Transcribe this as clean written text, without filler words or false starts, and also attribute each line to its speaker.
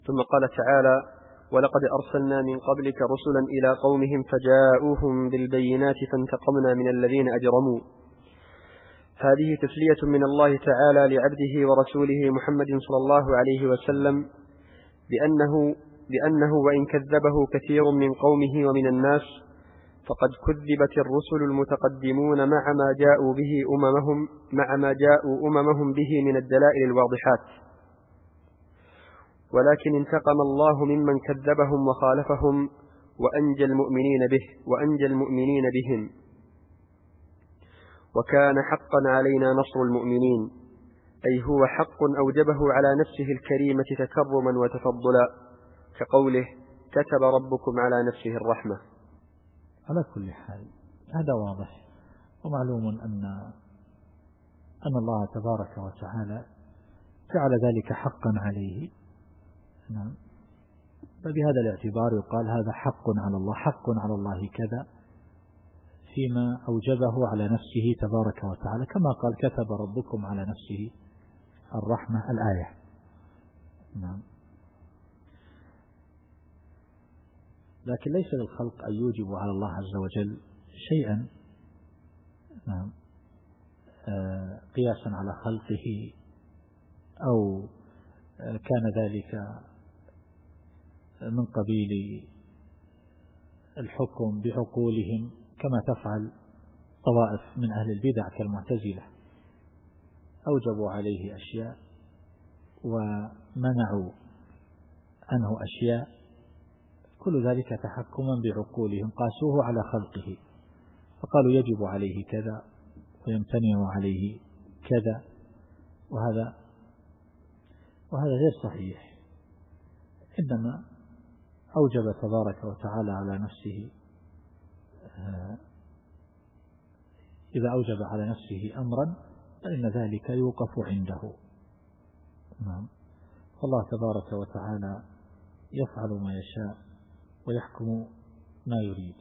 Speaker 1: ثم قال تعالى: ولقد أرسلنا من قبلك رسلا إلى قومهم فجاءوهم بالبينات فانتقمنا من الذين أجرموا. هذه تسلية من الله تعالى لعبده ورسوله محمد صلى الله عليه وسلم بأنه وإن كذبه كثير من قومه ومن الناس فقد كذبت الرسل المتقدمون مع ما جاءوا أممهم به من الدلائل الواضحات، ولكن انتقم الله ممن كذبهم وخالفهم وأنجى المؤمنين بهم، وكان حقا علينا نصر المؤمنين، أي هو حق أوجبه على نفسه الكريمة تكرما وتفضلا، كقوله: كتب ربكم على نفسه الرحمة.
Speaker 2: على كل حال هذا واضح، ومعلوم أن الله تبارك وتعالى جعل ذلك حقا عليه. نعم. فبهذا الاعتبار يقال هذا حق على الله، حق على الله كذا، فيما أوجبه على نفسه تبارك وتعالى، كما قال: كتب ربكم على نفسه الرحمة، الآية. نعم. لكن ليس للخلق أن يوجبوا على الله عز وجل شيئا، نعم، قياسا على خلقه، أو كان ذلك من قبيل الحكم بعقولهم كما تفعل طوائف من أهل البدع كالمعتزلة، أوجبوا عليه أشياء ومنعوا عنه أشياء، كل ذلك تحكما بعقولهم، قاسوه على خلقه فقالوا يجب عليه كذا ويمتنع عليه كذا، وهذا غير صحيح. إنما أوجب تبارك وتعالى على نفسه، إذا أوجب على نفسه أمرا فإن ذلك يوقف عنده. نعم. فالله تبارك وتعالى يفعل ما يشاء ويحكم ما يريد.